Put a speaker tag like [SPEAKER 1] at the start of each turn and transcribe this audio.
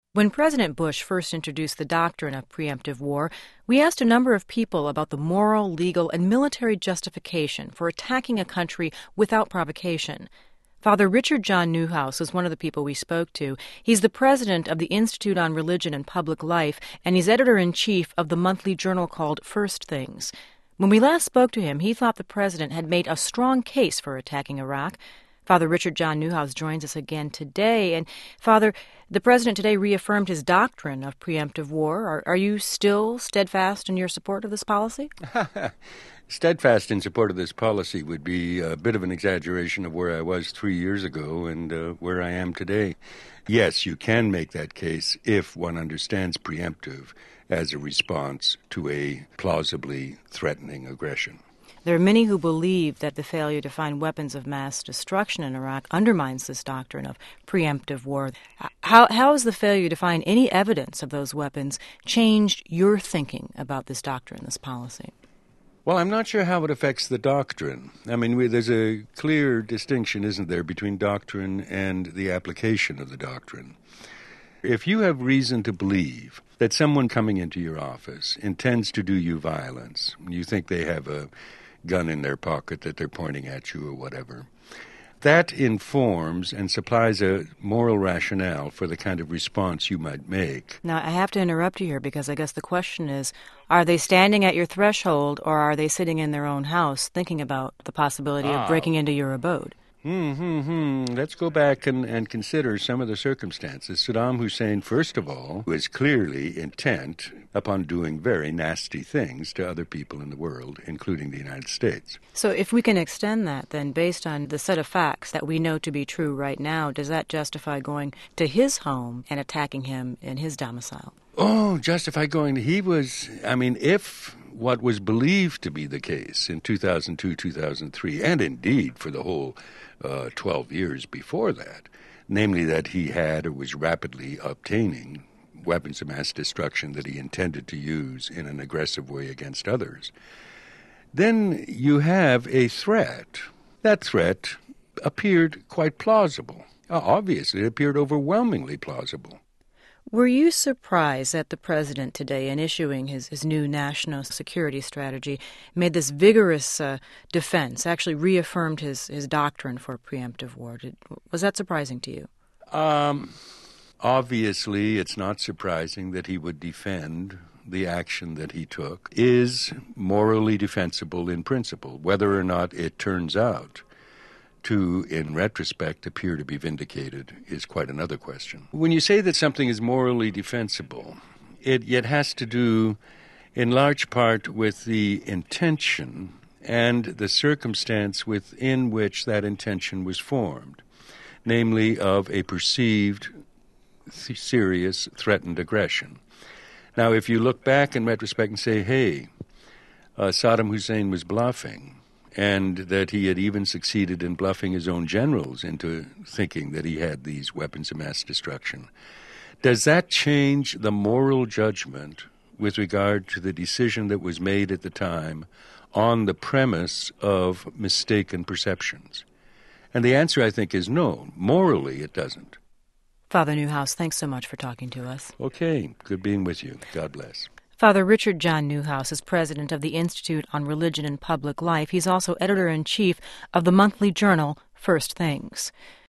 [SPEAKER 1] When President Bush first introduced the doctrine of preemptive war, we asked a number of people about the moral, legal, and military justification for attacking a country without provocation. Father Richard John Newhouse was one of the people we spoke to. He's the president of the Institute on Religion and Public Life, and he's editor-in-chief of the monthly journal called First Things. When we last spoke to him, he thought the president had made a strong case for attacking Iraq. Father Richard John Newhouse joins us again today. And, Father, the president today reaffirmed his doctrine of preemptive war. Are you still steadfast in your support of this policy?
[SPEAKER 2] Steadfast in support of this policy would be a bit of an exaggeration of where I was 3 years ago and where I am today. Yes, you can make that case if one understands preemptive as a response to a plausibly threatening aggression.
[SPEAKER 1] There are many who believe that the failure to find weapons of mass destruction in Iraq undermines this doctrine of preemptive war. How has the failure to find any evidence of those weapons changed your thinking about this doctrine, this policy?
[SPEAKER 2] Well, I'm not sure how it affects the doctrine. I mean, there's a clear distinction, isn't there, between doctrine and the application of the doctrine. If you have reason to believe that someone coming into your office intends to do you violence, you think they have a gun in their pocket that they're pointing at you or whatever, that informs and supplies a moral rationale for the kind of response you might make.
[SPEAKER 1] Now, I have to interrupt you here because I guess the question is, are they standing at your threshold or are they sitting in their own house thinking about the possibility of breaking into your abode?
[SPEAKER 2] Let's go back and consider some of the circumstances. Saddam Hussein, first of all, was clearly intent upon doing very nasty things to other people in the world, including the United States.
[SPEAKER 1] So if we can extend that, then, based on the set of facts that we know to be true right now, does that justify going to his home and attacking him in his domicile?
[SPEAKER 2] Oh, justify going to... if what was believed to be the case in 2002, 2003, and indeed for the whole 12 years before that, namely that he had or was rapidly obtaining weapons of mass destruction that he intended to use in an aggressive way against others, then you have a threat. That threat appeared quite plausible. Obviously, it appeared overwhelmingly plausible.
[SPEAKER 1] Were you surprised that the president today, in issuing his new national security strategy, made this vigorous defense, actually reaffirmed his doctrine for preemptive war? Was that surprising to you?
[SPEAKER 2] Obviously, it's not surprising that he would defend the action that he took is morally defensible in principle. Whether or not it turns out to, in retrospect, appear to be vindicated is quite another question. When you say that something is morally defensible, it has to do in large part with the intention and the circumstance within which that intention was formed, namely of a perceived serious threatened aggression. Now, if you look back in retrospect and say, hey, Saddam Hussein was bluffing, and that he had even succeeded in bluffing his own generals into thinking that he had these weapons of mass destruction, does that change the moral judgment with regard to the decision that was made at the time on the premise of mistaken perceptions? And the answer, I think, is no. Morally, it doesn't.
[SPEAKER 1] Father Newhouse, thanks so much for talking to us.
[SPEAKER 2] Okay, good being with you. God bless.
[SPEAKER 1] Father Richard John Newhouse is president of the Institute on Religion and Public Life. He's also editor-in-chief of the monthly journal First Things.